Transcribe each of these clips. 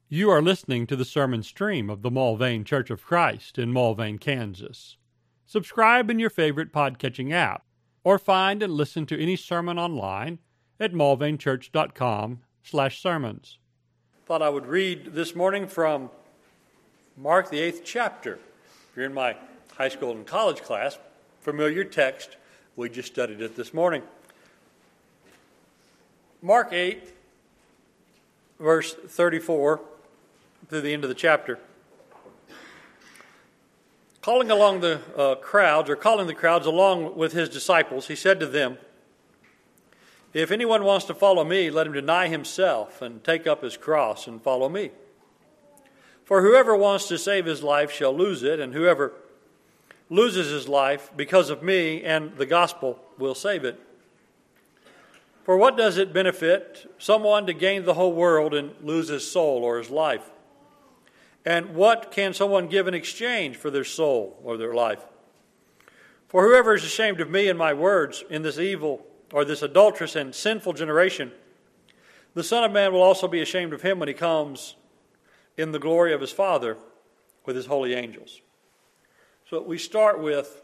You are listening to the sermon stream of the Mulvane Church of Christ in Mulvane, Kansas. Subscribe in your favorite podcatching app, or find and listen to any sermon online at mulvanechurch.com/sermons. Thought I would read this morning from Mark, the 8th chapter. If you're in my high school and college class, familiar text, we just studied it this morning. Mark 8, verse 34 through the end of the chapter. Calling the crowds along with his disciples, he said to them, "If anyone wants to follow me, let him deny himself and take up his cross and follow me. For whoever wants to save his life shall lose it, and whoever loses his life because of me and the gospel will save it. For what does it benefit someone to gain the whole world and lose his soul or his life? And what can someone give in exchange for their soul or their life? For whoever is ashamed of me and my words in this evil or this adulterous and sinful generation, the Son of Man will also be ashamed of him when he comes in the glory of his Father with his holy angels." So we start with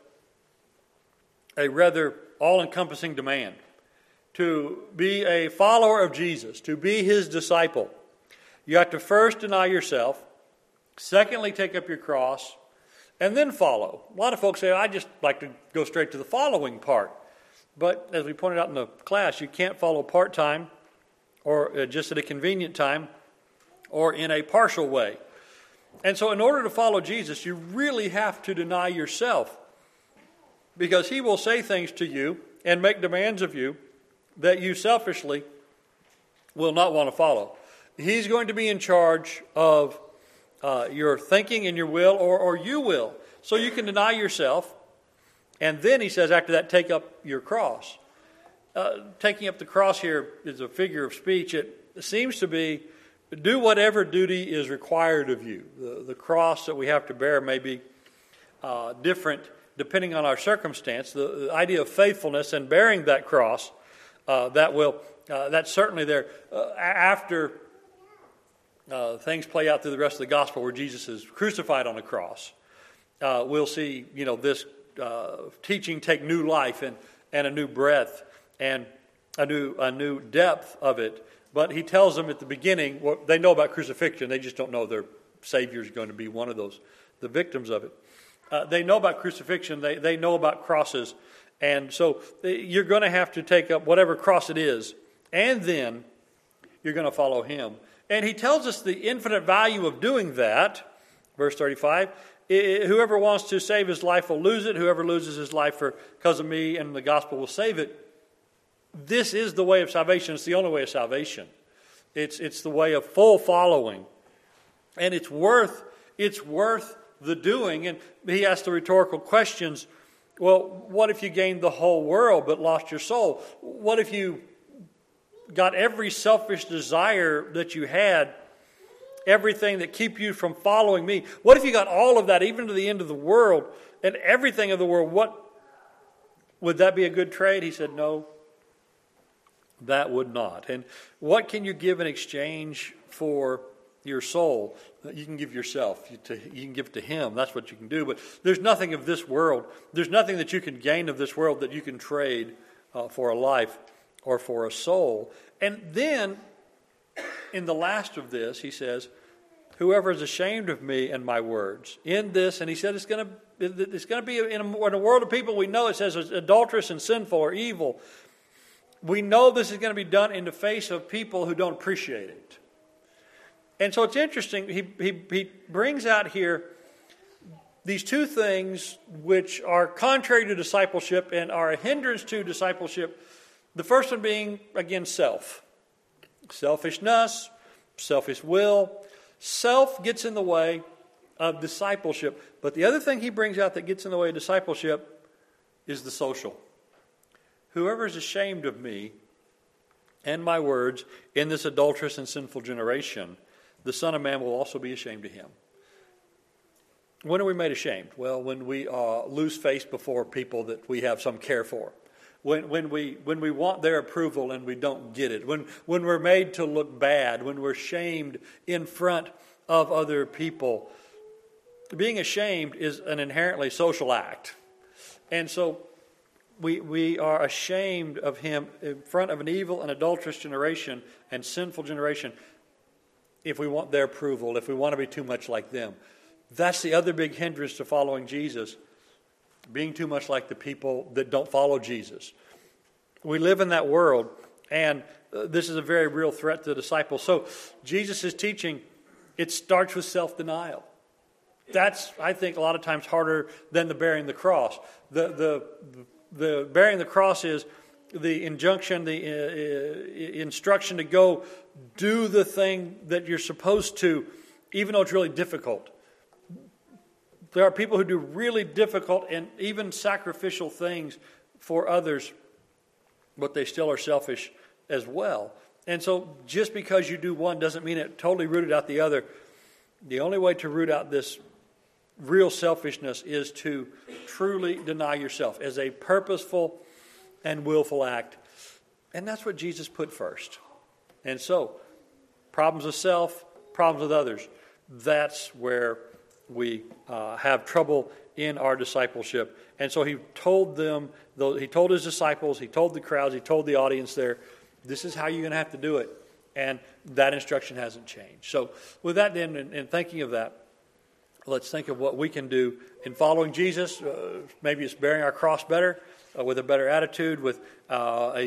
a rather all-encompassing demand. To be a follower of Jesus, to be his disciple, you have to first deny yourself, secondly take up your cross, and then follow. A lot of folks say, I just like to go straight to the following part. But as we pointed out in the class, you can't follow part-time or just at a convenient time or in a partial way. And so in order to follow Jesus, you really have to deny yourself, because he will say things to you and make demands of you that you selfishly will not want to follow. He's going to be in charge of your thinking and your will, or you will. So you can deny yourself, and then he says after that, take up your cross. Taking up the cross here is a figure of speech. It seems to be do whatever duty is required of you. The cross that we have to bear may be different depending on our circumstance. The idea of faithfulness and bearing that cross, that's certainly there. After things play out through the rest of the gospel where Jesus is crucified on the cross, we'll see, this teaching take new life and a new breadth and a new depth of it. But he tells them at the beginning, they know about crucifixion, they just don't know their Savior is going to be one of those, the victims of it. They know about crucifixion, they know about crosses, and so you're going to have to take up whatever cross it is, and then you're going to follow him. And he tells us the infinite value of doing that. Verse 35, whoever wants to save his life will lose it. Whoever loses his life because of me and the gospel will save it. This is the way of salvation. It's the only way of salvation. It's the way of full following. And it's worth the doing. And he asked the rhetorical questions. Well, what if you gained the whole world but lost your soul? What if you got every selfish desire that you had, everything that keep you from following me? What if you got all of that, even to the end of the world, and everything of the world? Would that be a good trade? He said, no, that would not. And what can you give in exchange for your soul? You can give yourself. You can give it to him. That's what you can do. But there's nothing of this world. There's nothing that you can gain of this world that you can trade for a life or for a soul. And then, in the last of this, he says, whoever is ashamed of me and my words in this, and he said it's going to be in a world of people we know it says it's adulterous and sinful or evil. We know this is going to be done in the face of people who don't appreciate it. And so it's interesting, he brings out here these two things which are contrary to discipleship and are a hindrance to discipleship. The first one being, again, self. Selfishness, selfish will. Self gets in the way of discipleship. But the other thing he brings out that gets in the way of discipleship is the social. Whoever is ashamed of me and my words in this adulterous and sinful generation, the Son of Man will also be ashamed of him. When are we made ashamed? Well, when we lose face before people that we have some care for. when we want their approval and we don't get it, when we're made to look bad, when we're shamed in front of other people. Being ashamed is an inherently social act. And so we are ashamed of him in front of an evil and adulterous generation and sinful generation if we want their approval, if we want to be too much like them. That's the other big hindrance to following Jesus, being too much like the people that don't follow Jesus. We live in that world, and this is a very real threat to the disciples. So Jesus is teaching, it starts with self-denial. That's, I think, a lot of times harder than the bearing the cross. The bearing the cross is the injunction, the instruction to go do the thing that you're supposed to, even though it's really difficult. There are people who do really difficult and even sacrificial things for others, but they still are selfish as well. And so just because you do one doesn't mean it totally rooted out the other. The only way to root out this real selfishness is to truly deny yourself as a purposeful and willful act. And that's what Jesus put first. And so, problems with self, problems with others, that's where we have trouble in our discipleship. And so he told them, he told his disciples, he told the crowds, he told the audience there, this is how you're going to have to do it. And that instruction hasn't changed. So with that then, and thinking of that, let's think of what we can do in following Jesus. Maybe it's bearing our cross better, with a better attitude, with a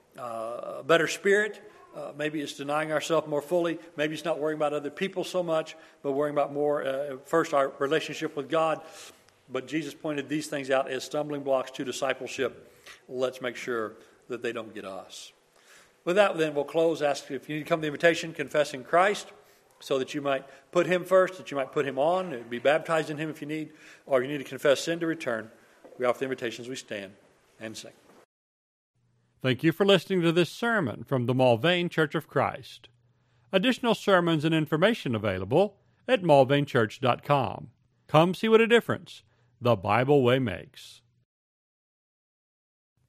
better spirit. Maybe it's denying ourselves more fully. Maybe it's not worrying about other people so much, but worrying about more, first, our relationship with God. But Jesus pointed these things out as stumbling blocks to discipleship. Let's make sure that they don't get us. With that, then, we'll close. Ask if you need to come to the invitation, confessing Christ, so that you might put him first, that you might put him on, be baptized in him if you need, or you need to confess sin to return. We offer the invitation as we stand and sing. Thank you for listening to this sermon from the Mulvane Church of Christ. Additional sermons and information available at mulvanechurch.com. Come see what a difference the Bible way makes.